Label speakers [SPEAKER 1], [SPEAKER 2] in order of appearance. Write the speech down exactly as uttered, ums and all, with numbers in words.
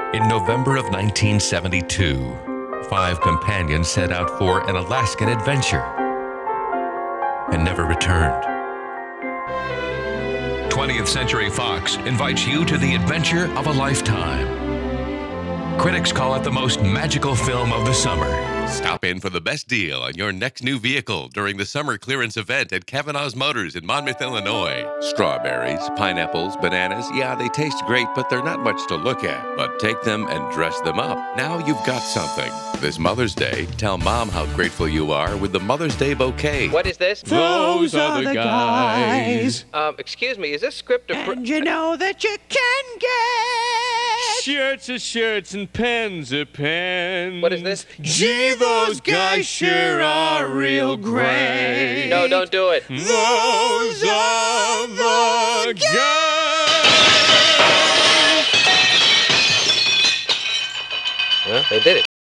[SPEAKER 1] In November of nineteen seventy-two, five companions set out for an Alaskan adventure and never returned. twentieth Century Fox invites you to the adventure of a lifetime. Critics call it the most magical film of the summer. Stop in for the best deal on your next new vehicle during the summer clearance event at Kavanaugh's Motors in Monmouth, Illinois. Strawberries, pineapples, bananas, yeah, they taste great, but they're not much to look at. But take them and dress them up. Now you've got something. This Mother's Day, tell Mom how grateful you are with the Mother's Day bouquet.
[SPEAKER 2] What is this?
[SPEAKER 3] Those are the guys.
[SPEAKER 2] Um, excuse me, is this script or...
[SPEAKER 3] And you know that you can get shirts are shirts and pens are pens.
[SPEAKER 2] What is this?
[SPEAKER 3] Gee, those guys sure are real great.
[SPEAKER 2] No, don't do it.
[SPEAKER 3] Those are the guys.
[SPEAKER 2] Well, they did it.